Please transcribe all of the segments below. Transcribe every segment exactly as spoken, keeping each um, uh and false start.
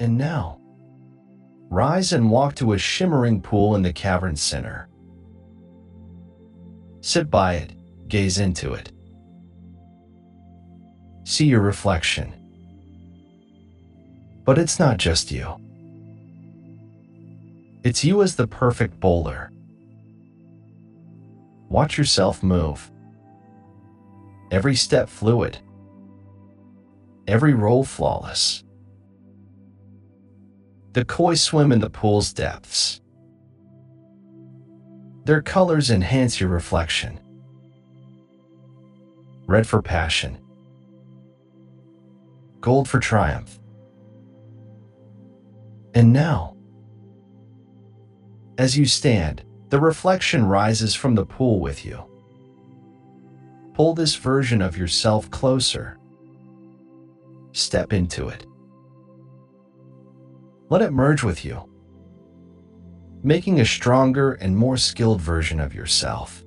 And now, rise and walk to a shimmering pool in the cavern's center. Sit by it, gaze into it. See your reflection. But it's not just you. It's you as the perfect bowler. Watch yourself move. Every step fluid. Every roll flawless. The koi swim in the pool's depths. Their colors enhance your reflection. Red for passion. Gold for triumph. And now, as you stand, the reflection rises from the pool with you. Pull this version of yourself closer. Step into it. Let it merge with you, making a stronger and more skilled version of yourself.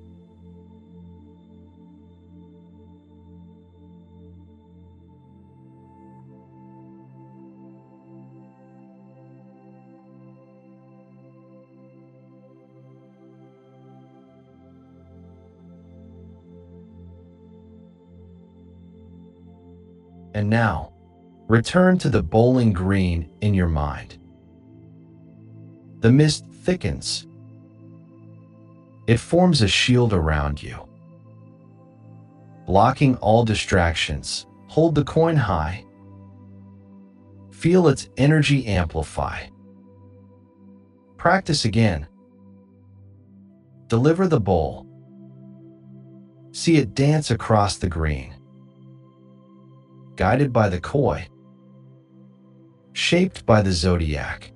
And now, return to the bowling green in your mind. The mist thickens. It forms a shield around you, blocking all distractions. Hold the coin high. Feel its energy amplify. Practice again. Deliver the bowl. See it dance across the green, guided by the koi, shaped by the zodiac.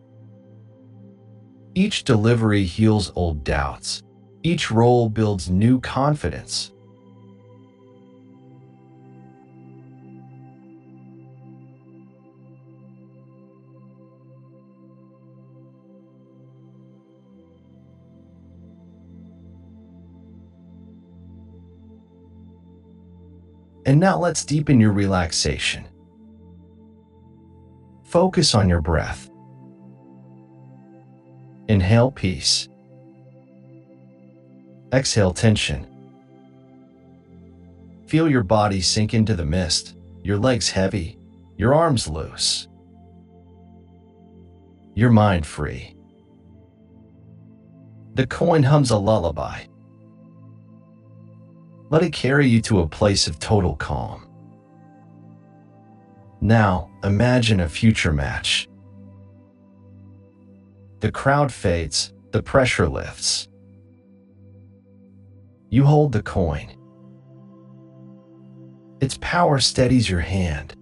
Each delivery heals old doubts. Each roll builds new confidence. And now let's deepen your relaxation. Focus on your breath. Inhale peace. Exhale tension. Feel your body sink into the mist, your legs heavy, your arms loose, your mind free. The coin hums a lullaby. Let it carry you to a place of total calm. Now, imagine a future match. The crowd fades, the pressure lifts. You hold the coin. Its power steadies your hand.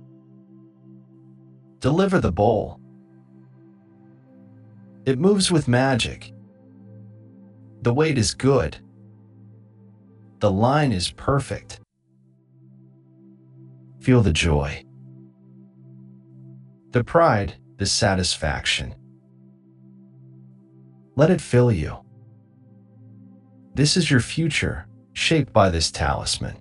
Deliver the bowl. It moves with magic. The weight is good. The line is perfect. Feel the joy, the pride, the satisfaction. Let it fill you. This is your future, shaped by this talisman.